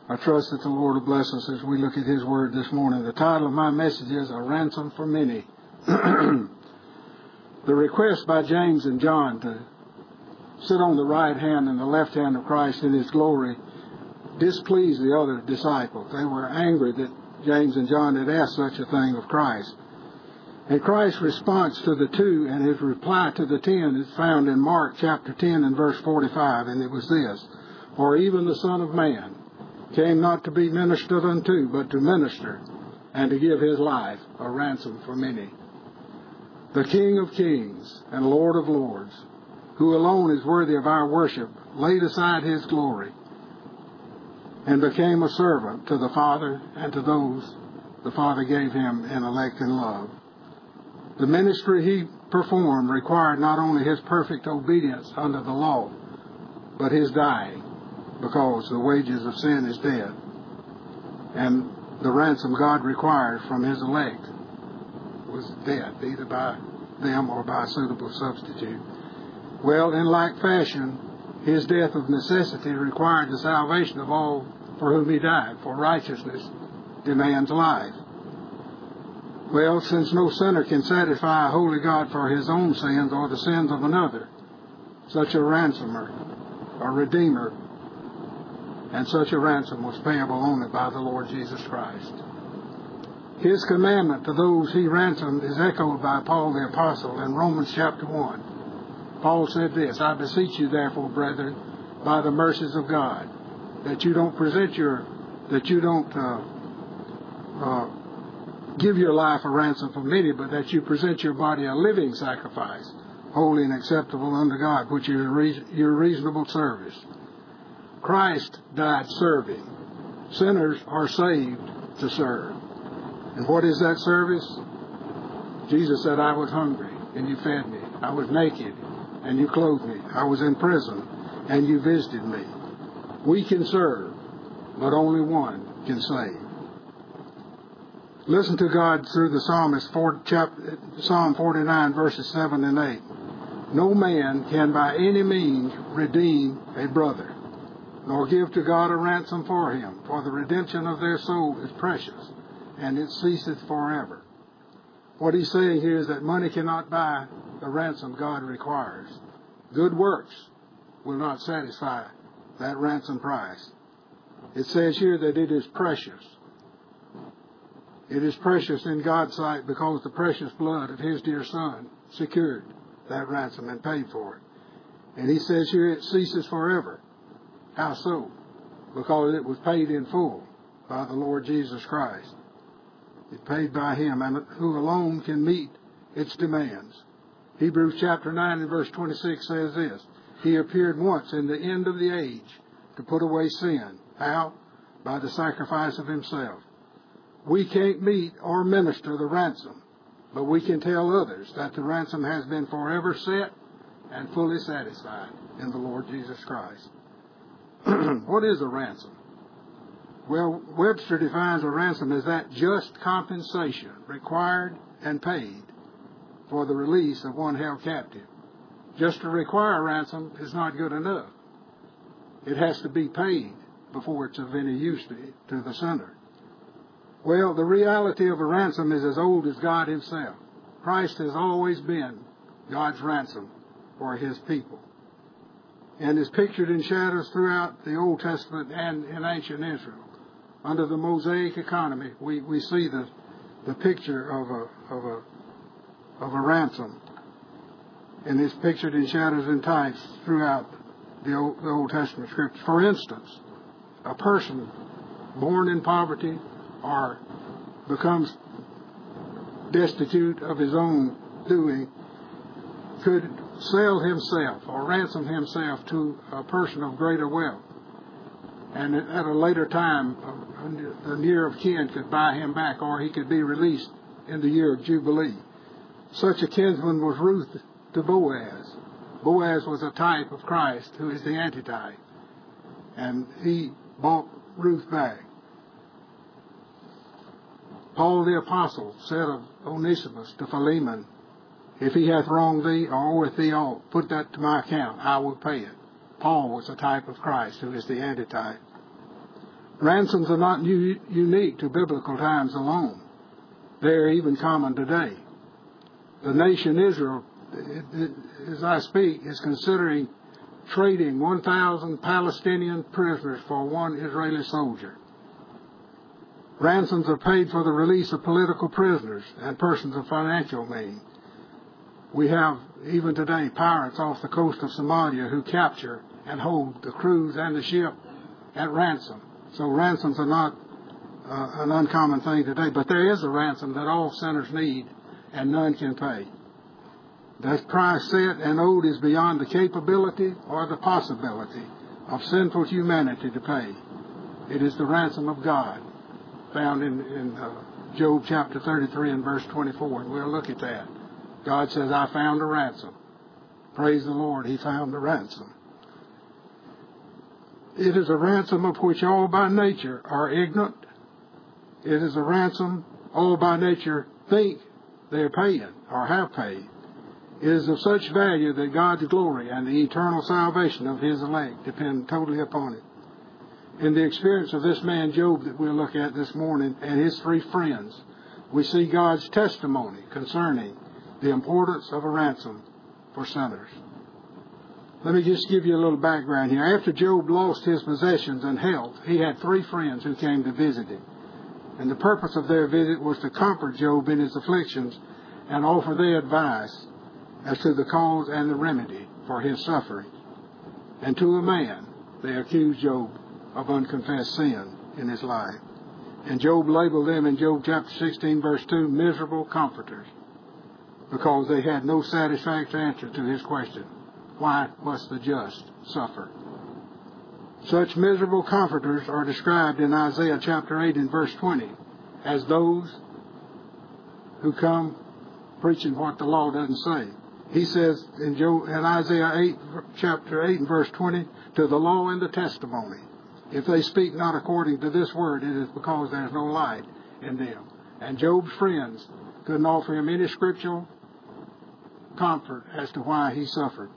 I trust that the Lord will bless us as we look at His Word this morning. The title of my message is A Ransom for Many. The request by James and John to sit on the right hand and the left hand of Christ in His glory displeased the other disciples. They were angry that James and John had asked such a thing of Christ. And Christ's response to the two and His reply to the 10 is found in Mark chapter 10 and verse 45, and it was this: For even the Son of Man came not to be ministered unto, but to minister, and to give His life a ransom for many. The King of kings and Lord of lords, who alone is worthy of our worship, laid aside His glory and became a servant to the Father and to those the Father gave Him in elect and love. The ministry He performed required not only His perfect obedience under the law, but His dying, because the wages of sin is death, and the ransom God required from His elect was death, either by them or by a suitable substitute. Well, in like fashion, His death of necessity required the salvation of all for whom He died, for righteousness demands life. Well, since no sinner can satisfy a holy God for his own sins or the sins of another, such a ransomer, a redeemer, and such a ransom was payable only by the Lord Jesus Christ. His commandment to those He ransomed is echoed by Paul the Apostle in Romans chapter 1. Paul said this: I beseech you therefore, brethren, by the mercies of God, that you don't give your life a ransom for many, but that you present your body a living sacrifice, holy and acceptable unto God, which is your reasonable service. Christ died serving. Sinners are saved to serve. And what is that service? Jesus said, I was hungry, and you fed me. I was naked, and you clothed me. I was in prison, and you visited me. We can serve, but only one can save. Listen to God through the psalmist, Psalm 49, verses 7 and 8. No man can by any means redeem a brother, nor give to God a ransom for him, for the redemption of their soul is precious, and it ceaseth forever. What he's saying here is that money cannot buy the ransom God requires. Good works will not satisfy that ransom price. It says here that it is precious. It is precious in God's sight because the precious blood of His dear Son secured that ransom and paid for it. And He says here it ceases forever. How so? Because it was paid in full by the Lord Jesus Christ. It paid by Him, and who alone can meet its demands. Hebrews chapter 9 and verse 26 says this: He appeared once in the end of the age to put away sin. How? By the sacrifice of Himself. We can't meet or minister the ransom, but we can tell others that the ransom has been forever set and fully satisfied in the Lord Jesus Christ. What is a ransom? Well, Webster defines a ransom as that just compensation required and paid for the release of one held captive. Just to require a ransom is not good enough. It has to be paid before it's of any use to the sinner. Well, the reality of a ransom is as old as God Himself. Christ has always been God's ransom for His people, and is pictured in shadows throughout the Old Testament and in ancient Israel. Under the Mosaic economy, we see the picture of a ransom, and it's pictured in shadows and types throughout the Old Testament scriptures. For instance, a person born in poverty or becomes destitute of his own doing could sell himself or ransom himself to a person of greater wealth. And at a later time, the near of kin could buy him back, or he could be released in the year of Jubilee. Such a kinsman was Ruth to Boaz. Boaz was a type of Christ, who is the antitype. And he bought Ruth back. Paul the Apostle said of Onesimus to Philemon, If he hath wronged thee, or oweth thee aught, put that to my account, I will pay it. Paul was a type of Christ, who is the antitype. Ransoms are not unique to biblical times alone. They are even common today. The nation Israel, as I speak, is considering trading 1,000 Palestinian prisoners for one Israeli soldier. Ransoms are paid for the release of political prisoners and persons of financial means. We have, even today, pirates off the coast of Somalia who capture and hold the crews and the ship at ransom. So ransoms are not an uncommon thing today, but there is a ransom that all sinners need and none can pay. The price set and owed is beyond the capability or the possibility of sinful humanity to pay. It is the ransom of God, found in Job chapter 33 and verse 24, and we'll look at that. God says, I found a ransom. Praise the Lord, He found a ransom. It is a ransom of which all by nature are ignorant. It is a ransom all by nature think they're paying or have paid. It is of such value that God's glory and the eternal salvation of His elect depend totally upon it. In the experience of this man Job that we'll look at this morning and his three friends, we see God's testimony concerning the importance of a ransom for sinners. Let me just give you a little background here. After Job lost his possessions and health, he had three friends who came to visit him. And the purpose of their visit was to comfort Job in his afflictions and offer their advice as to the cause and the remedy for his suffering. And to a man, they accused Job of unconfessed sin in his life. And Job labeled them in Job chapter 16, verse 2, miserable comforters, because they had no satisfactory answer to his question, why must the just suffer? Such miserable comforters are described in Isaiah chapter 8 and verse 20 as those who come preaching what the law doesn't say. He says in Isaiah 8, chapter 8 and verse 20, to the law and the testimony. If they speak not according to this word, it is because there is no light in them. And Job's friends couldn't offer him any scriptural comfort as to why he suffered.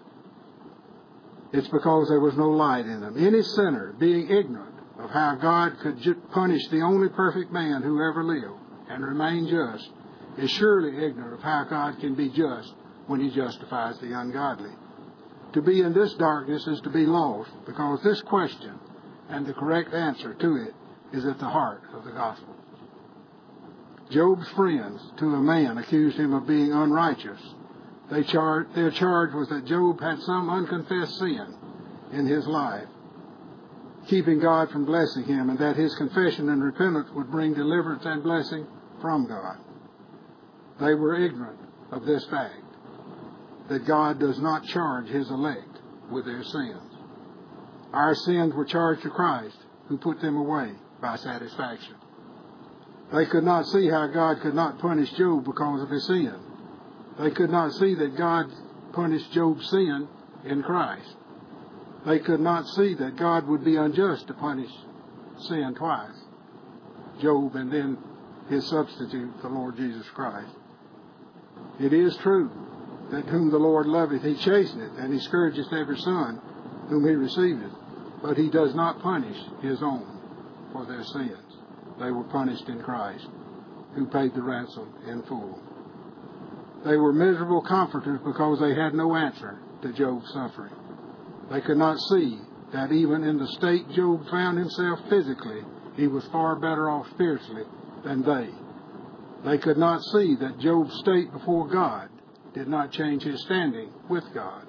It's because there was no light in them. Any sinner, being ignorant of how God could punish the only perfect man who ever lived and remain just, is surely ignorant of how God can be just when He justifies the ungodly. To be in this darkness is to be lost, because this question and the correct answer to it is at the heart of the gospel. Job's friends, to a man, accused him of being unrighteous. Their charge was that Job had some unconfessed sin in his life, keeping God from blessing him, and that his confession and repentance would bring deliverance and blessing from God. They were ignorant of this fact, that God does not charge His elect with their sins. Our sins were charged to Christ, who put them away by satisfaction. They could not see how God could not punish Job because of his sin. They could not see that God punished Job's sin in Christ. They could not see that God would be unjust to punish sin twice, Job and then his substitute, the Lord Jesus Christ. It is true that whom the Lord loveth, He chasteneth, and He scourgeth every son whom He receiveth. But He does not punish His own for their sins. They were punished in Christ, who paid the ransom in full. They were miserable comforters because they had no answer to Job's suffering. They could not see that even in the state Job found himself physically, he was far better off spiritually than they. They could not see that Job's state before God did not change his standing with God.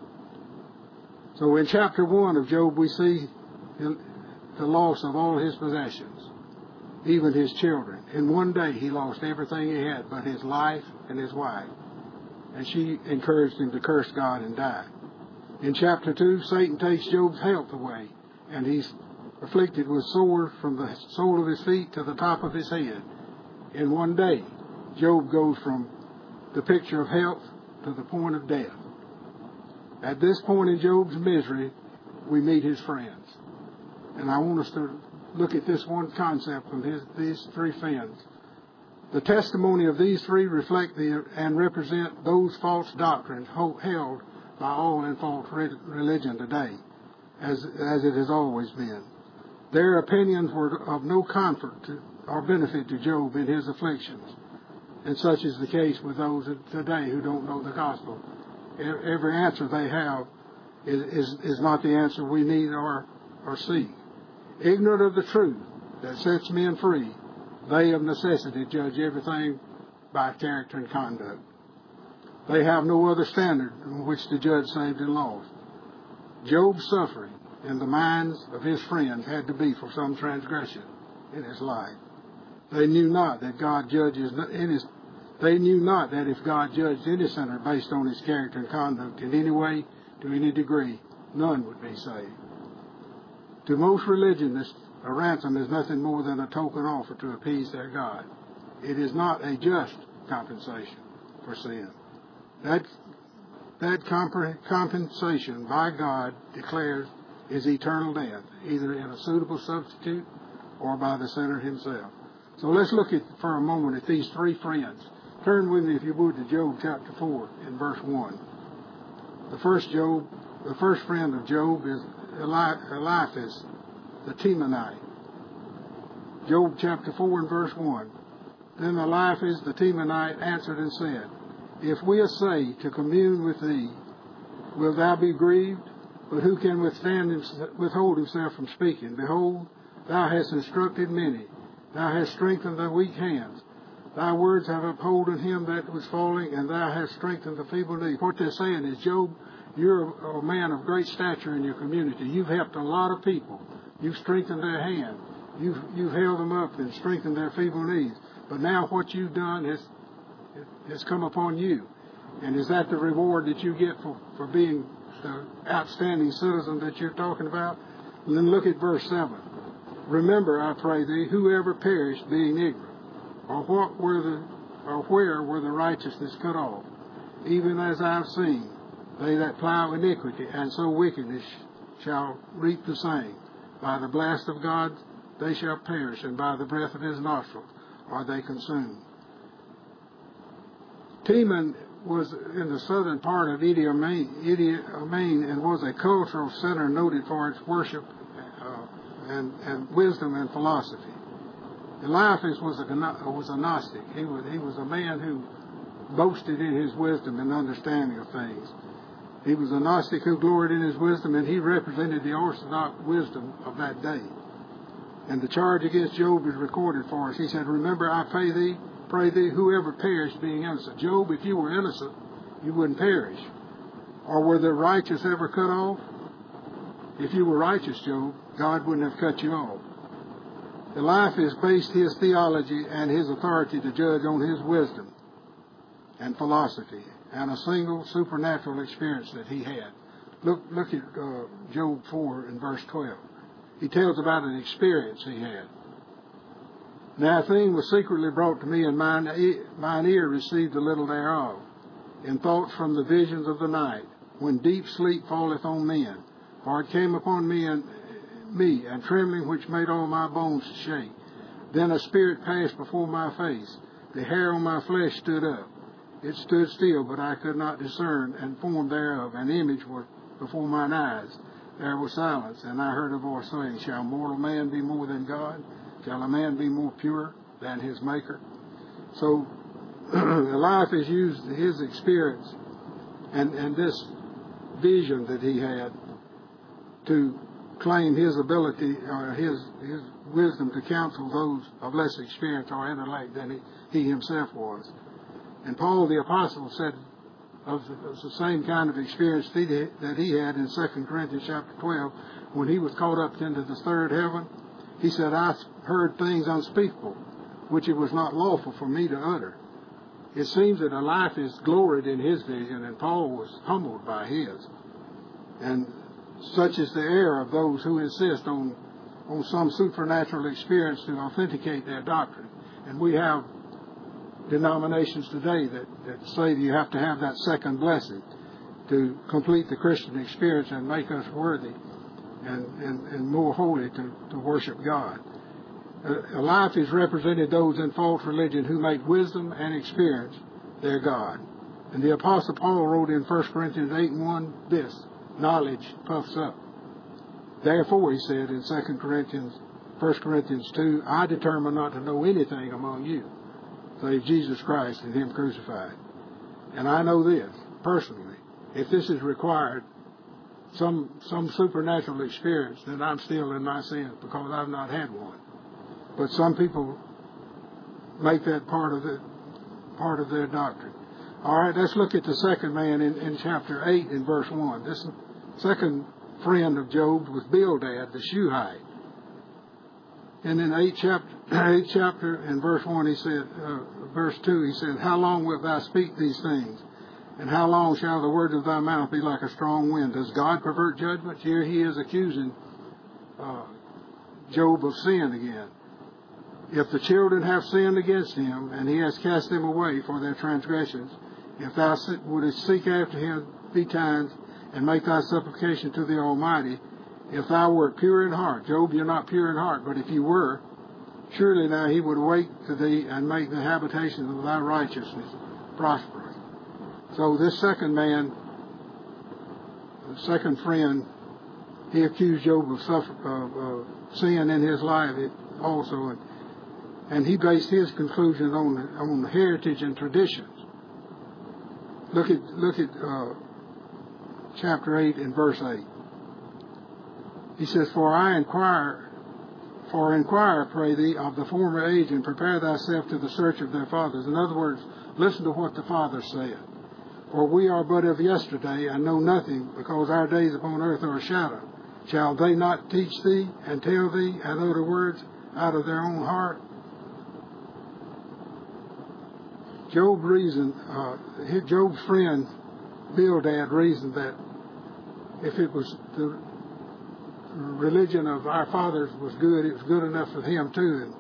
So in chapter 1 of Job, we see the loss of all his possessions, even his children. In one day, he lost everything he had but his life and his wife. And she encouraged him to curse God and die. In chapter 2, Satan takes Job's health away, and he's afflicted with sores from the sole of his feet to the top of his head. In one day, Job goes from the picture of health to the point of death. At this point in Job's misery, we meet his friends. And I want us to look at this one concept from these three friends. The testimony of these three reflect and represent those false doctrines held by all in false religion today, as it has always been. Their opinions were of no comfort or benefit to Job in his afflictions. And such is the case with those today who don't know the gospel. Every answer they have is not the answer we need or seek. Ignorant of the truth that sets men free, they of necessity judge everything by character and conduct. They have no other standard on which to judge saved and lost. Job's suffering in the minds of his friends had to be for some transgression in his life. They knew not that They knew not that if God judged any sinner based on his character and conduct in any way, to any degree, none would be saved. To most religionists, a ransom is nothing more than a token offer to appease their God. It is not a just compensation for sin. That compensation by God declares is eternal death, either in a suitable substitute or by the sinner himself. So let's look at, for a moment, at these three friends. Turn with me, if you would, to Job chapter 4 in verse 1. The first friend of Job is Eliphaz, the Temanite. Job chapter 4 and verse 1. Then Eliphaz the Temanite answered and said, If we essay to commune with thee, wilt thou be grieved? But who can withhold himself from speaking? Behold, thou hast instructed many. Thou hast strengthened the weak hands. Thy words have upholden him that was falling, and thou hast strengthened the feeble knees. What they're saying is, Job, you're a man of great stature in your community. You've helped a lot of people. You've strengthened their hand. You've held them up and strengthened their feeble knees. But now what you've done has come upon you. And is that the reward that you get for being the outstanding citizen that you're talking about? And then look at verse 7. Remember, I pray thee, whoever perished being ignorant, or where were the righteousness cut off? Even as I have seen, they that plow iniquity and sow wickedness shall reap the same. By the blast of God they shall perish, and by the breath of his nostrils are they consumed. Teman was in the southern part of Idi Amin and was a cultural center noted for its worship and wisdom and philosophy. Eliphaz was a Gnostic. He was a man who boasted in his wisdom and understanding of things. He was a Gnostic who gloried in his wisdom, and he represented the Orthodox wisdom of that day. And the charge against Job is recorded for us. He said, Remember, I pray thee, whoever perished being innocent. Job, if you were innocent, you wouldn't perish. Or were the righteous ever cut off? If you were righteous, Job, God wouldn't have cut you off. Eliphaz based his theology and his authority to judge on his wisdom and philosophy and a single supernatural experience that he had. Look at Job 4 and verse 12. He tells about an experience he had. Now a thing was secretly brought to me, and mine ear received a little thereof, in thoughts from the visions of the night, when deep sleep falleth on men. For it came upon me, and trembling which made all my bones to shake. Then a spirit passed before my face. The hair on my flesh stood up. It stood still, but I could not discern and form thereof. An image was before mine eyes. There was silence, and I heard a voice saying, Shall mortal man be more than God? Shall a man be more pure than his Maker? So Eliphaz used his experience and this vision that he had to claim his ability or his wisdom to counsel those of less experience or intellect than he himself was. And Paul the Apostle said of the same kind of experience that he had in 2 Corinthians chapter 12 when he was caught up into the third heaven. He said, I heard things unspeakable, which it was not lawful for me to utter. It seems that Eliphaz gloried in his vision, and Paul was humbled by his. And such is the error of those who insist on some supernatural experience to authenticate their doctrine. And we have denominations today that say that you have to have that second blessing to complete the Christian experience and make us worthy and more holy to worship God. Eliphaz represented those in false religion who make wisdom and experience their God. And the Apostle Paul wrote in 1 Corinthians 8:1 this, knowledge puffs up, Therefore, he said in 1 Corinthians 2, I determine not to know anything among you, save Jesus Christ and Him crucified. And I know this, personally, if this is required, some supernatural experience, then I'm still in my sins because I've not had one. But some people make that part of their doctrine. All right, let's look at the second man in chapter 8 in verse 1. This second friend of Job was Bildad the Shuhite. And in 8 chapter in verse 1, he said, verse 2, he said, how long wilt thou speak these things? And how long shall the word of thy mouth be like a strong wind? Does God pervert judgment? Here he is accusing Job of sin again. If the children have sinned against him, and he has cast them away for their transgressions, if thou wouldest seek after him betimes, and make thy supplication to the Almighty, if thou wert pure in heart, Job, you're not pure in heart, but if you were, surely now he would awake to thee and make the habitation of thy righteousness prosperous. So this second man, the second friend, he accused Job of sin in his life also, and he based his conclusion on heritage and traditions. Look at chapter 8 and verse 8. He says, For inquire, pray thee, of the former age, and prepare thyself to the search of their fathers. In other words, listen to what the fathers said. For we are but of yesterday, and know nothing, because our days upon earth are a shadow. Shall they not teach thee, and tell thee, and utter words out of their own heart? Job reasoned, Job's friend Bildad reasoned that if it was the religion of our fathers was good, it was good enough for him too.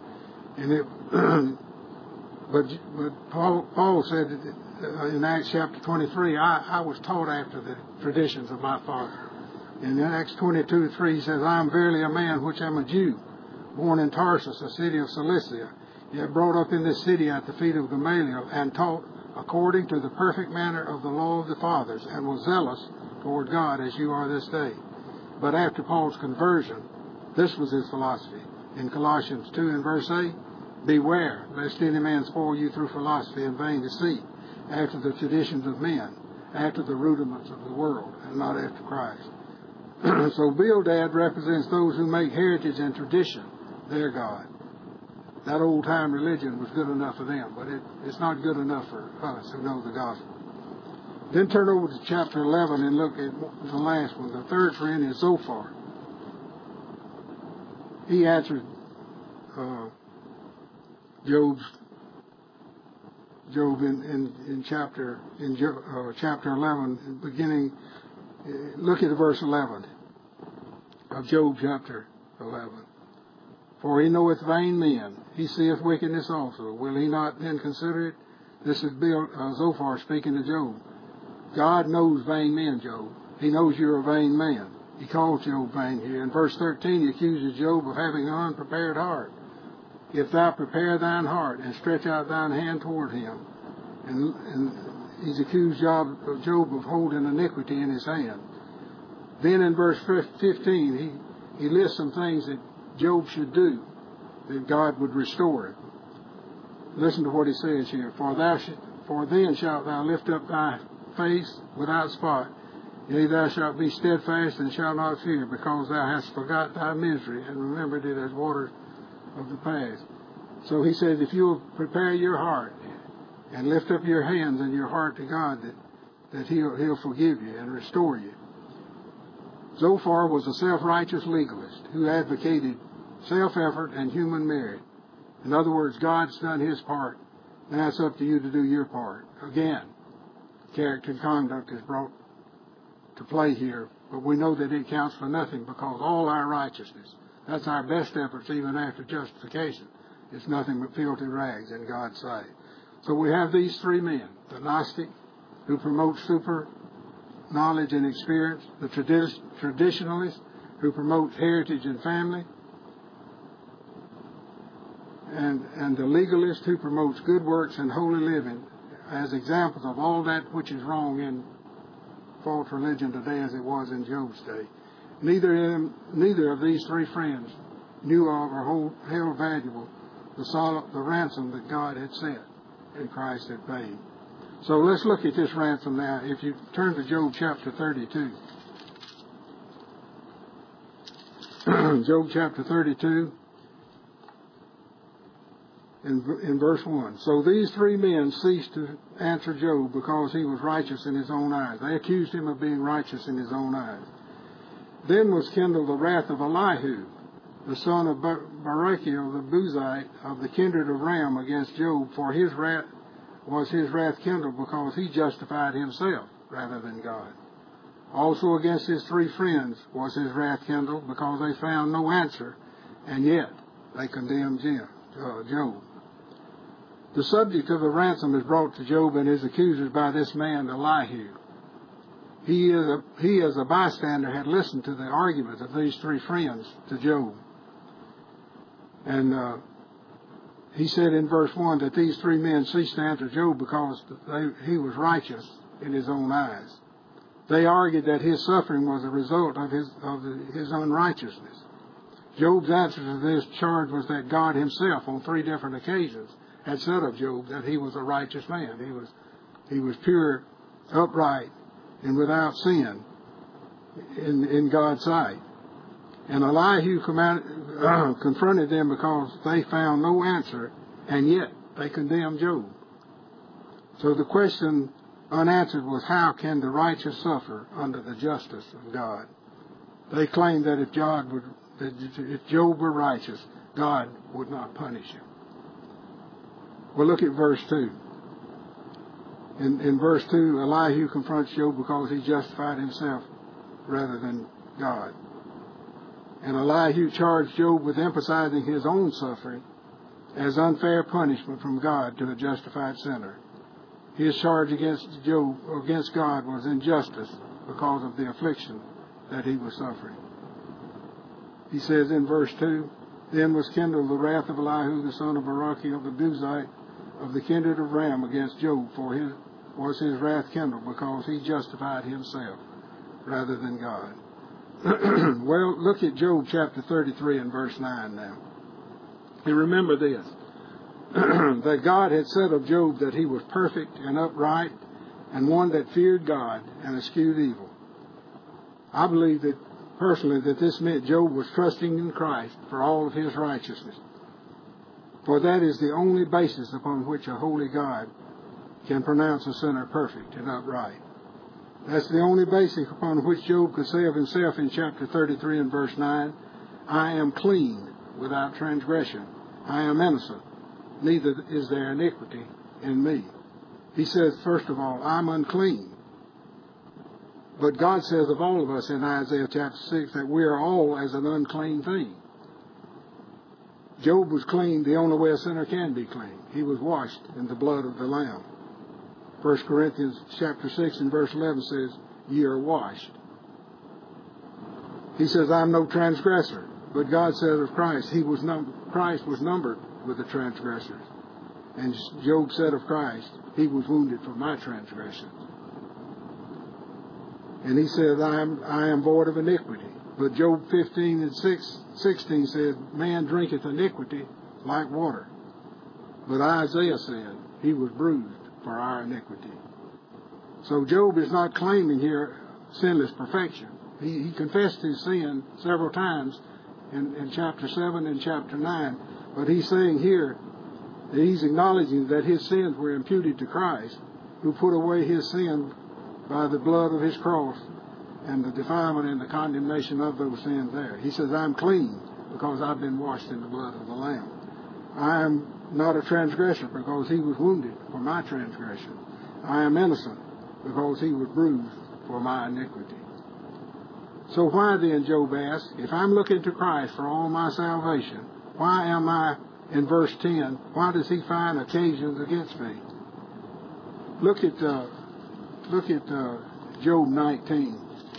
But Paul said in Acts chapter 23, I was taught after the traditions of my father. And in Acts 22:3 he says, I am verily a man which am a Jew, born in Tarsus, a city of Cilicia, yet brought up in this city at the feet of Gamaliel, and taught according to the perfect manner of the law of the fathers, and was zealous toward God as you are this day. But after Paul's conversion, this was his philosophy. In Colossians 2 and verse 8, beware lest any man spoil you through philosophy and vain deceit, after the traditions of men, after the rudiments of the world, and not after Christ. So Bildad represents those who make heritage and tradition their God. That old-time religion was good enough for them, but it's not good enough for us who know the gospel. Then turn over to chapter 11 and look at the last one. The third friend is Zophar. He answered Job in chapter 11, beginning. Look at verse 11 of Job chapter 11. For he knoweth vain men, he seeth wickedness also. Will he not then consider it? This is Zophar speaking to Job. God knows vain men, Job. He knows you're a vain man. He calls Job vain here. In verse 13, he accuses Job of having an unprepared heart. If thou prepare thine heart and stretch out thine hand toward him. And he's accused Job of holding iniquity in his hand. Then in verse 15, he lists some things that Job should do, that God would restore it. Listen to what he says here. For then shalt thou lift up thy face without spot. Yea, thou shalt be steadfast and shalt not fear, because thou hast forgot thy misery and remembered it as waters of the past. So he says, if you will prepare your heart and lift up your hands and your heart to God, that He'll forgive you and restore you. Zophar was a self-righteous legalist who advocated self-effort and human merit. In other words, God's done His part. Now it's up to you to do your part. Again, character and conduct is brought to play here, but we know that it counts for nothing, because all our righteousness, that's our best efforts even after justification, is nothing but filthy rags in God's sight. So we have these three men: the Gnostic, who promotes super knowledge and experience; the traditionalist, who promotes heritage and family; and the legalist, who promotes good works and holy living as examples of all that which is wrong in false religion today as it was in Job's day. Neither of these three friends knew of or held valuable the ransom that God had set and Christ had paid. So let's look at this ransom now. If you turn to Job chapter 32. Job chapter 32 in verse 1. So these three men ceased to answer Job because he was righteous in his own eyes. They accused him of being righteous in his own eyes. Then was kindled the wrath of Elihu, the son of Barachiel the Buzite of the kindred of Ram against Job, for his wrath kindled because he justified himself rather than God. Also against his three friends was his wrath kindled because they found no answer, and yet they condemned Job. The subject of the ransom is brought to Job and his accusers by this man Elihu. He as a bystander had listened to the argument of these three friends to Job. And he said in verse 1 that these three men ceased to answer Job because he was righteous in his own eyes. They argued that his suffering was a result of his unrighteousness. Job's answer to this charge was that God himself, on three different occasions, had said of Job that he was a righteous man. He was pure, upright, and without sin in God's sight. And Elihu confronted them because they found no answer, and yet they condemned Job. So the question unanswered was, how can the righteous suffer under the justice of God? They claimed that if Job were righteous, God would not punish him. Well, look at verse 2. In verse 2, Elihu confronts Job because he justified himself rather than God. And Elihu charged Job with emphasizing his own suffering as unfair punishment from God to a justified sinner. His charge against God was injustice because of the affliction that he was suffering. He says in verse 2, Then was kindled the wrath of Elihu, the son of Barachiel the Buzite, of the kindred of Ram against Job, for his wrath kindled because he justified himself rather than God. Well, look at Job chapter 33 and verse 9 now. And remember this, that God had said of Job that he was perfect and upright and one that feared God and eschewed evil. I believe that personally that this meant Job was trusting in Christ for all of his righteousness. For that is the only basis upon which a holy God can pronounce a sinner perfect and upright. That's the only basis upon which Job could say of himself in chapter 33 and verse 9, I am clean without transgression. I am innocent. Neither is there iniquity in me. He says, first of all, I'm unclean. But God says of all of us in Isaiah chapter 6 that we are all as an unclean thing. Job was clean the only way a sinner can be clean. He was washed in the blood of the Lamb. 1 Corinthians chapter 6 and verse 11 says, ye are washed. He says, I'm no transgressor. But God said of Christ, Christ was numbered with the transgressors. And Job said of Christ, he was wounded for my transgressions. And he says, I am void of iniquity. But Job 15 and 16 says, man drinketh iniquity like water. But Isaiah said, he was bruised for our iniquity. So Job is not claiming here sinless perfection. He confessed his sin several times in chapter 7 and chapter 9. But he's saying here that he's acknowledging that his sins were imputed to Christ, who put away his sin by the blood of his cross and the defilement and the condemnation of those sins there. He says, I'm clean because I've been washed in the blood of the Lamb. I am not a transgressor because he was wounded for my transgression. I am innocent because he was bruised for my iniquity. So why then, Job asked, if I'm looking to Christ for all my salvation, why am I, in verse 10, why does he find occasions against me? Look at Job 19.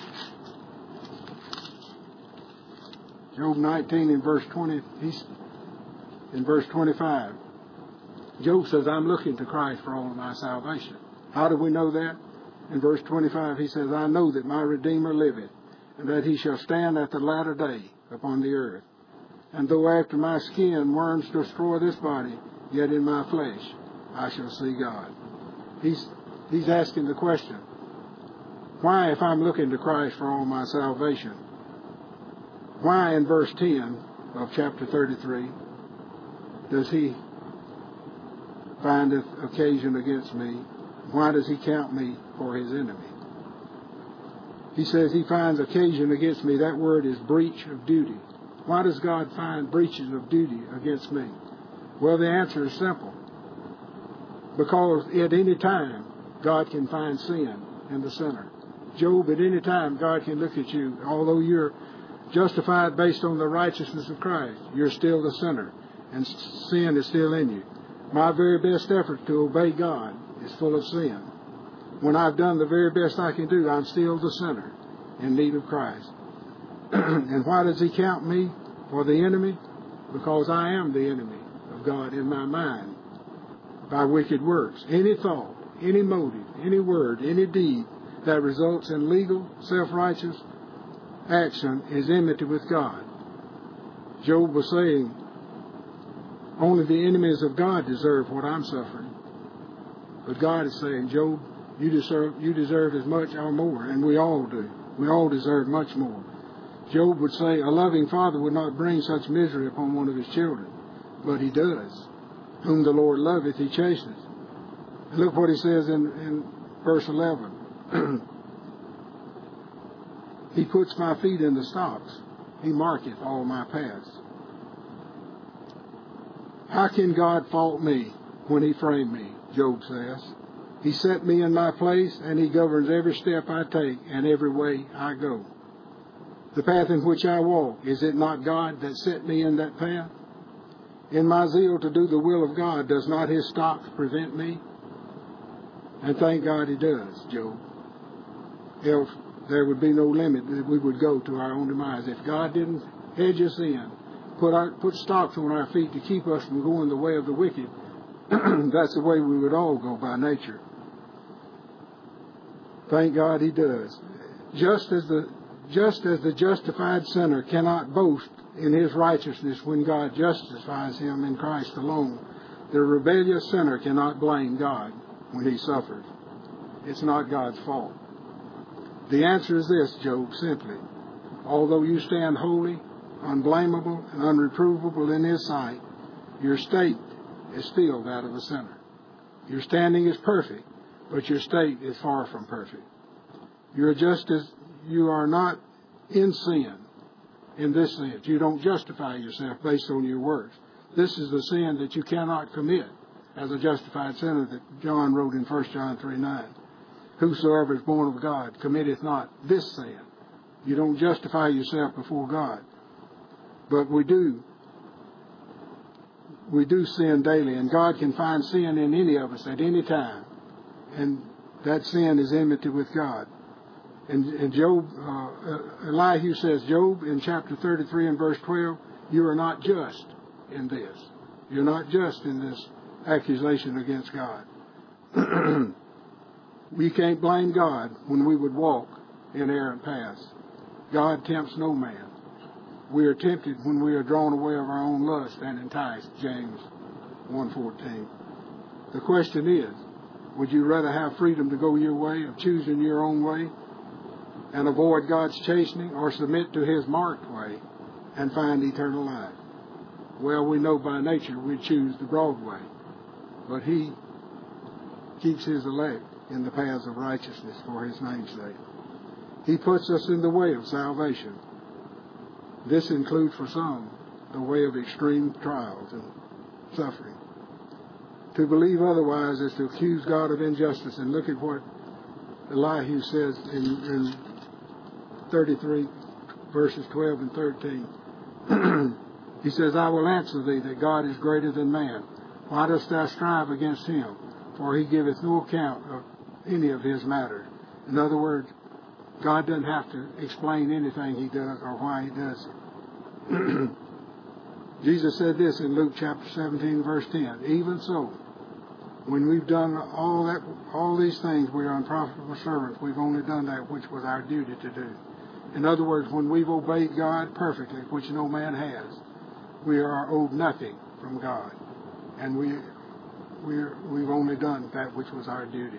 Job 19 in verse 20, in verse 25. Job says, I'm looking to Christ for all of my salvation. How do we know that? In verse 25, he says, I know that my Redeemer liveth, and that he shall stand at the latter day upon the earth. And though after my skin worms destroy this body, yet in my flesh I shall see God. He's asking the question, why, if I'm looking to Christ for all my salvation, why in verse 10 of chapter 33 does he find an occasion against me? Why does he count me for his enemy? He says he finds occasion against me. That word is breach of duty. Why does God find breaches of duty against me? Well, the answer is simple. Because at any time, God can find sin in the sinner. Job, at any time, God can look at you. Although you're justified based on the righteousness of Christ, you're still the sinner, and sin is still in you. My very best effort to obey God is full of sin. When I've done the very best I can do, I'm still the sinner in need of Christ. And why does he count me for the enemy? Because I am the enemy of God in my mind by wicked works. Any thought, any motive, any word, any deed that results in legal, self-righteous action is enmity with God. Job was saying, only the enemies of God deserve what I'm suffering. But God is saying, Job, you deserve as much or more, and we all do. We all deserve much more. Job would say, a loving father would not bring such misery upon one of his children, but he does. Whom the Lord loveth, he chasteneth. And look what he says in verse 11. He puts my feet in the stocks. He marketh all my paths. How can God fault me when he framed me? Job says. He set me in my place, and he governs every step I take and every way I go. The path in which I walk, is it not God that set me in that path? In my zeal to do the will of God, does not his stocks prevent me? And thank God he does, Job. Else there would be no limit that we would go to our own demise. If God didn't hedge us in, put stocks on our feet to keep us from going the way of the wicked, that's the way we would all go by nature. Thank God he does. Just as the justified sinner cannot boast in his righteousness when God justifies him in Christ alone, the rebellious sinner cannot blame God when he suffers. It's not God's fault. The answer is this, Job, simply. Although you stand holy, unblameable, and unreprovable in his sight, your state is still that of a sinner. Your standing is perfect, but your state is far from perfect. You are not in sin in this sense. You don't justify yourself based on your works. This is the sin that you cannot commit as a justified sinner that John wrote in 1 John 3:9. Whosoever is born of God committeth not this sin. You don't justify yourself before God. But we do sin daily, and God can find sin in any of us at any time. And that sin is enmity with God. And Job, Elihu says, Job, in chapter 33 and verse 12, you are not just in this. You're not just in this accusation against God. We can't blame God when we would walk in errant paths. God tempts no man. We are tempted when we are drawn away of our own lust and enticed, James 1:14. The question is, would you rather have freedom to go your way, of choosing your own way, and avoid God's chastening, or submit to his marked way and find eternal life? Well, we know by nature we choose the broad way, but he keeps his elect in the paths of righteousness for his name's sake. He puts us in the way of salvation. This includes for some the way of extreme trials and suffering. To believe otherwise is to accuse God of injustice. And look at what Elihu says in 33 verses 12 and 13. He says, I will answer thee that God is greater than man. Why dost thou strive against him? For he giveth no account of any of his matters. In other words, God doesn't have to explain anything he does or why he does it. Jesus said this in Luke chapter 17, verse 10. Even so, when we've done all these things, we are unprofitable servants. We've only done that which was our duty to do. In other words, when we've obeyed God perfectly, which no man has, we are owed nothing from God. And we've only done that which was our duty.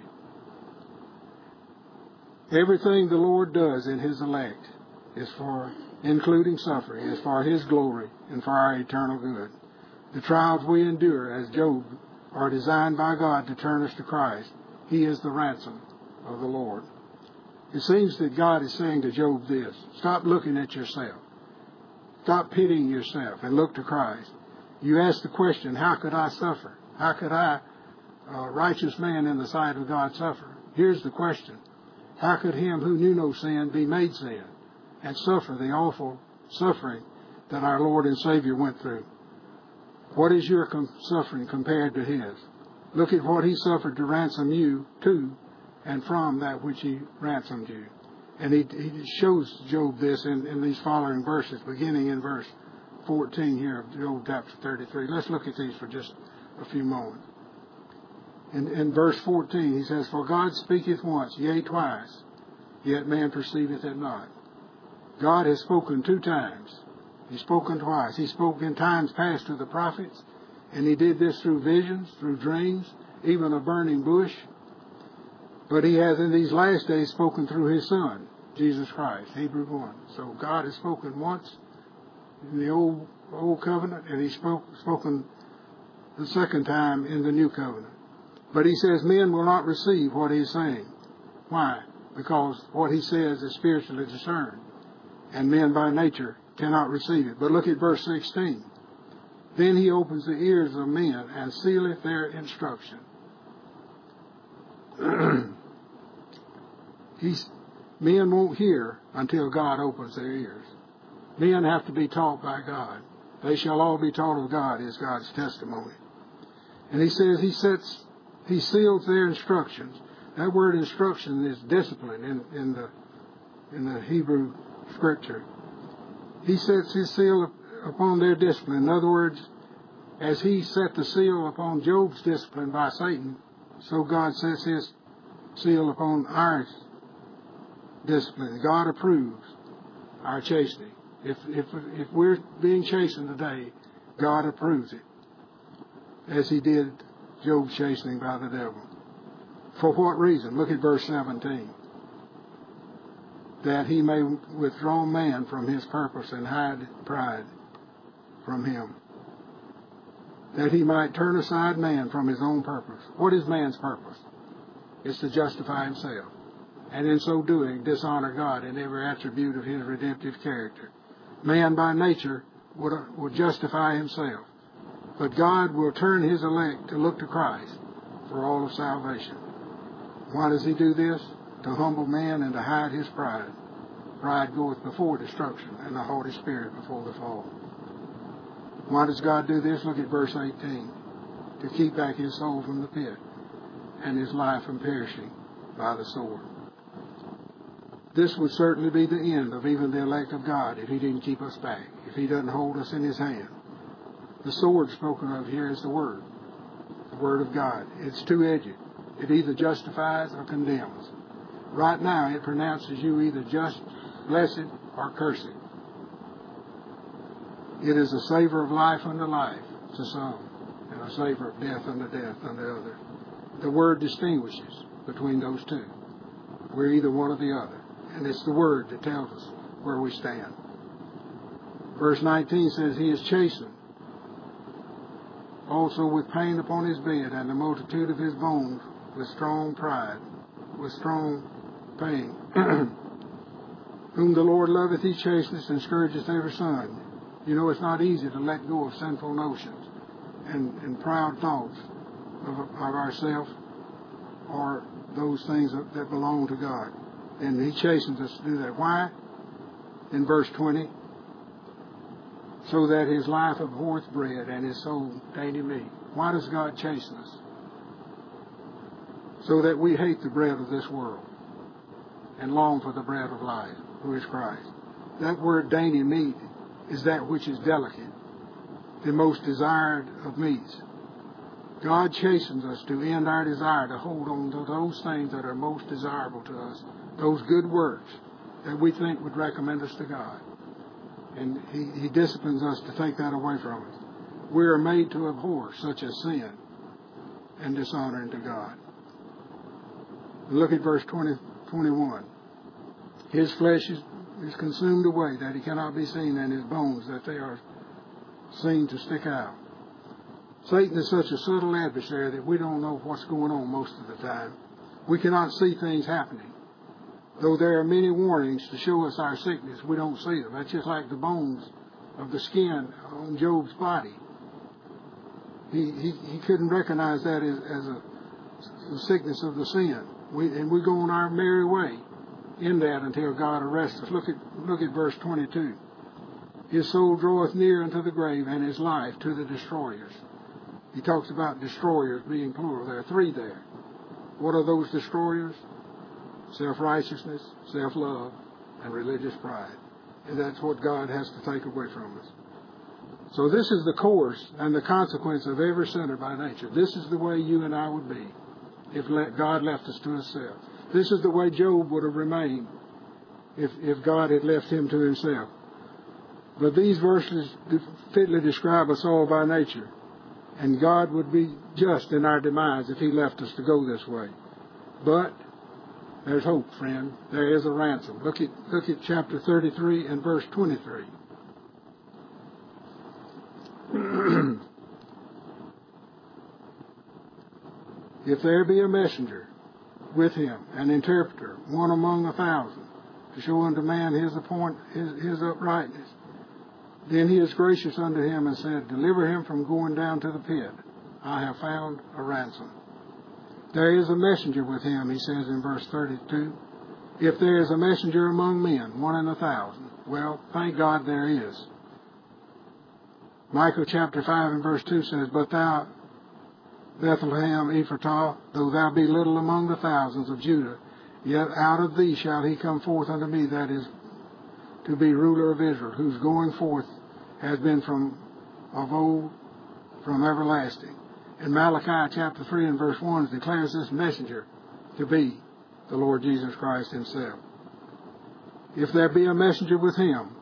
Everything the Lord does in His elect is for, including suffering, is for His glory and for our eternal good. The trials we endure, as Job, are designed by God to turn us to Christ. He is the ransom of the Lord. It seems that God is saying to Job this: stop looking at yourself. Stop pitying yourself and look to Christ. You ask the question, how could I suffer? How could I, a righteous man in the sight of God, suffer? Here's the question: how could him who knew no sin be made sin and suffer the awful suffering that our Lord and Savior went through? What is your suffering compared to His? Look at what He suffered to ransom you to and from that which He ransomed you. And he shows Job this in these following verses, beginning in verse 14 here of Job chapter 33. Let's look at these for just a few moments. In verse 14, he says, "For God speaketh once, yea, twice, yet man perceiveth it not." God has spoken 2 times. He's spoken twice. He spoke in times past to the prophets, and He did this through visions, through dreams, even a burning bush. But He has in these last days spoken through His Son, Jesus Christ, Hebrews 1. So God has spoken once in the old covenant, and He's spoken the second time in the new covenant. But He says men will not receive what He's saying. Why? Because what He says is spiritually discerned, and men by nature cannot receive it. But look at verse 16. "Then He opens the ears of men and sealeth their instruction." Men won't hear until God opens their ears. Men have to be taught by God. They shall all be taught of God, is God's testimony. And He says He seals their instructions. That word instruction is discipline in the Hebrew Scripture. He sets His seal upon their discipline. In other words, as He set the seal upon Job's discipline by Satan, so God sets His seal upon our discipline. God approves our chastening. If we're being chastened today, God approves it, as He did Job's chastening by the devil. For what reason? Look at verse 17. "That He may withdraw man from his purpose and hide pride from him. That He might turn aside man from his own purpose." What is man's purpose? It's to justify himself, and in so doing dishonor God in every attribute of His redemptive character. Man by nature would justify himself, but God will turn His elect to look to Christ for all of salvation. Why does He do this? To humble man and to hide his pride. Pride goeth before destruction, and a haughty spirit before the fall. Why does God do this? Look at verse 18. To keep back his soul from the pit, and his life from perishing by the sword. This would certainly be the end of even the elect of God if He didn't keep us back, if He doesn't hold us in His hand. The sword spoken of here is the Word of God. It's two-edged. It either justifies or condemns. Right now, it pronounces you either just, blessed, or cursed. It is a savor of life unto life to some, and a savor of death unto death unto others. The Word distinguishes between those two. We're either one or the other. And it's the Word that tells us where we stand. Verse 19 says, "He is chastened also with pain upon His bed, and the multitude of His bones with strong pride," with strong pain. "Whom the Lord loveth He chasteneth, and scourgeth every son." You know, it's not easy to let go of sinful notions and proud thoughts of ourselves or those things that belong to God. And He chastens us to do that. Why? In verse 20, "So that his life abhorreth bread, and his soul dainty meat." Why does God chasten us? So that we hate the bread of this world and long for the bread of life, who is Christ. That word dainty meat is that which is delicate, the most desired of meats. God chastens us to end our desire to hold on to those things that are most desirable to us, those good works that we think would recommend us to God. And he disciplines us to take that away from us. We are made to abhor such as sin and dishonoring to God. Look at verse 21. His flesh is consumed away, that he cannot be seen, and his bones, that they are seen to stick out. Satan is such a subtle adversary that we don't know what's going on most of the time. We cannot see things happening. Though there are many warnings to show us our sickness, we don't see them. That's just like the bones of the skin on Job's body. He couldn't recognize that as the sickness of the sin. We go on our merry way in that until God arrests us. Look at verse 22. His soul draweth near unto the grave, and his life to the destroyers. He talks about destroyers being plural. There are three there. What are those destroyers? Self-righteousness, self-love, and religious pride. And that's what God has to take away from us. So this is the course and the consequence of every sinner by nature. This is the way you and I would be if God left us to himself. This is the way Job would have remained if God had left him to himself. But these verses fitly describe us all by nature. And God would be just in our demise if he left us to go this way. But there's hope, friend. There is a ransom. Look at chapter 33 and verse 23. If there be a messenger with him, an interpreter, one among 1,000, to show unto man his uprightness, then he is gracious unto him and said, deliver him from going down to the pit. I have found a ransom. There is a messenger with him, he says in verse 32. If there is a messenger among men, 1 in 1,000, well, thank God there is. Micah chapter 5 and verse 2 says, but thou, Bethlehem Ephratah, though thou be little among the thousands of Judah, yet out of thee shall he come forth unto me, that is to be ruler of Israel, whose going forth has been from of old, from everlasting. And Malachi chapter 3 and verse 1 declares this messenger to be the Lord Jesus Christ himself. If there be a messenger with him,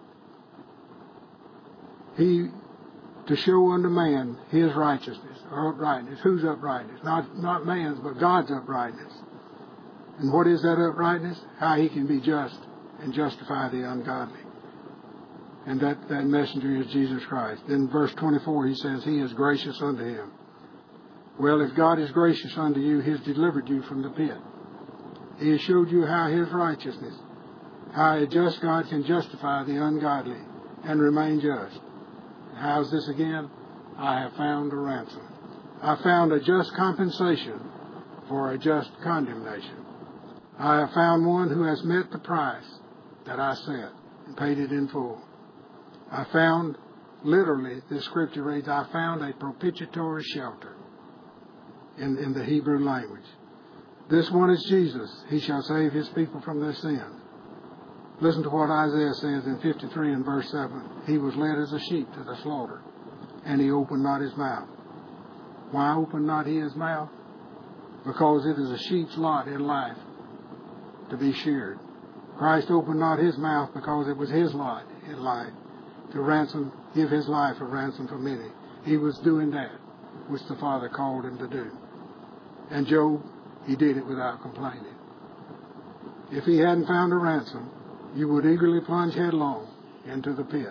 he to show unto man his righteousness, or uprightness. Whose uprightness? Not man's, but God's uprightness. And what is that uprightness? How he can be just and justify the ungodly. And that messenger is Jesus Christ. In verse 24 he says, he is gracious unto him. Well, if God is gracious unto you, he has delivered you from the pit. He has showed you how his righteousness, how a just God can justify the ungodly and remain just. How's this again? I have found a ransom. I found a just compensation for a just condemnation. I have found one who has met the price that I set and paid it in full. I found, literally, this scripture reads, I found a propitiatory shelter in the Hebrew language. This one is Jesus. He shall save his people from their sins. Listen to what Isaiah says in 53 and verse 7. He was led as a sheep to the slaughter, and he opened not his mouth. Why opened not he his mouth? Because it is a sheep's lot in life to be sheared. Christ opened not his mouth because it was his lot in life to give his life a ransom for many. He was doing that which the Father called him to do. And Job, he did it without complaining. If he hadn't found a ransom, you would eagerly plunge headlong into the pit.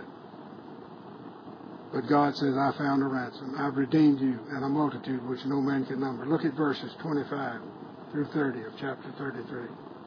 But God says, I found a ransom. I've redeemed you and a multitude which no man can number. Look at verses 25 through 30 of chapter 33.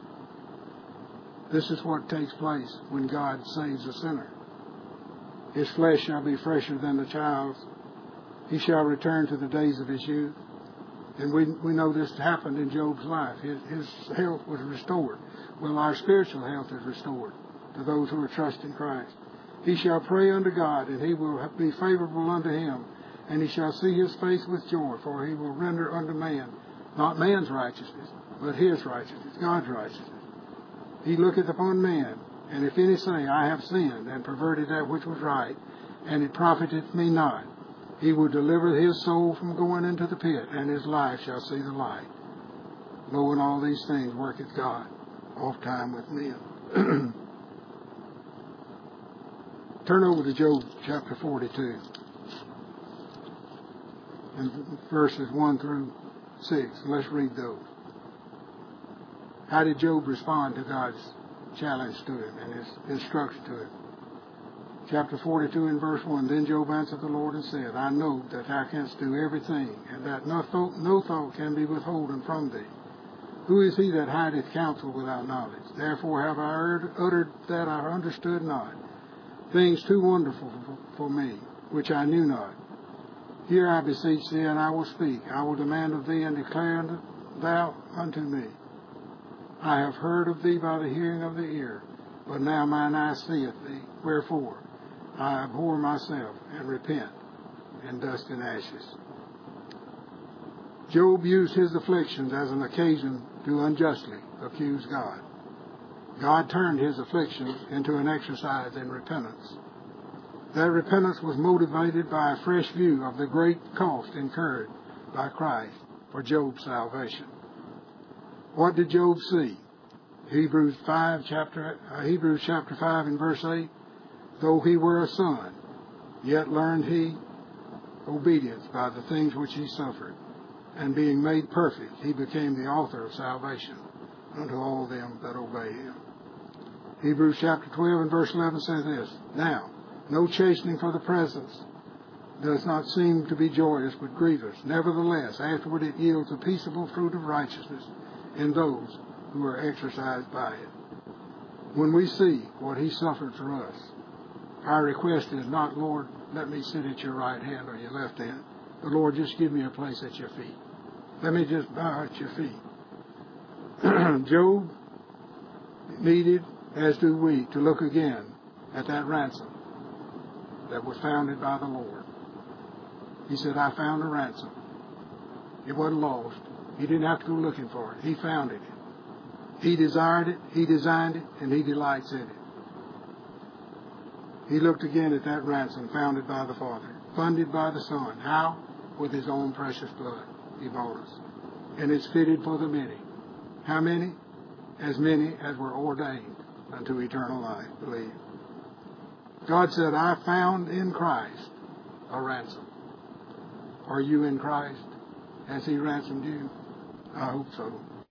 This is what takes place when God saves a sinner. His flesh shall be fresher than the child's. He shall return to the days of his youth. And we know this happened in Job's life. His health was restored. Well, our spiritual health is restored to those who are trusting Christ. He shall pray unto God, and he will be favorable unto him. And he shall see his face with joy, for he will render unto man, not man's righteousness, but his righteousness, God's righteousness. He looketh upon man, and if any say, I have sinned, and perverted that which was right, and it profiteth me not, he will deliver his soul from going into the pit, and his life shall see the light. Lo, in all these things worketh God, oft time with men. Turn over to Job chapter 42 and verses 1 through 6. Let's read those. How did Job respond to God's challenge to him and his instruction to him? Chapter 42 and verse 1. Then Job answered the Lord and said, I know that thou canst do everything, and that no thought can be withholden from thee. Who is he that hideth counsel without knowledge? Therefore have I uttered that I understood not, things too wonderful for me, which I knew not. Hear, I beseech thee, and I will speak. I will demand of thee, and declare thou unto me. I have heard of thee by the hearing of the ear, but now mine eye seeth thee. Wherefore I abhor myself, and repent in dust and ashes. Job used his afflictions as an occasion to unjustly accuse God. God turned his affliction into an exercise in repentance. That repentance was motivated by a fresh view of the great cost incurred by Christ for Job's salvation. What did Job see? Hebrews chapter 5 and verse 8, though he were a son, yet learned he obedience by the things which he suffered, and being made perfect, he became the author of salvation unto all them that obey him. Hebrews chapter 12 and verse 11 says this, now, no chastening for the present does not seem to be joyous, but grievous. Nevertheless, afterward it yields a peaceable fruit of righteousness in those who are exercised by it. When we see what he suffered for us, our request is not, Lord, let me sit at your right hand or your left hand, but Lord, just give me a place at your feet. Let me just bow at your feet. Job needed, as do we, to look again at that ransom that was founded by the Lord. He said, I found a ransom. It wasn't lost. He didn't have to go looking for it. He found it. He desired it, he designed it, and he delights in it. He looked again at that ransom founded by the Father, funded by the Son. How? With his own precious blood. He bought us. And it's fitted for the many. How many? As many as were ordained unto eternal life. Believe. God said, I found in Christ a ransom. Are you in Christ? Has he ransomed you? I hope so.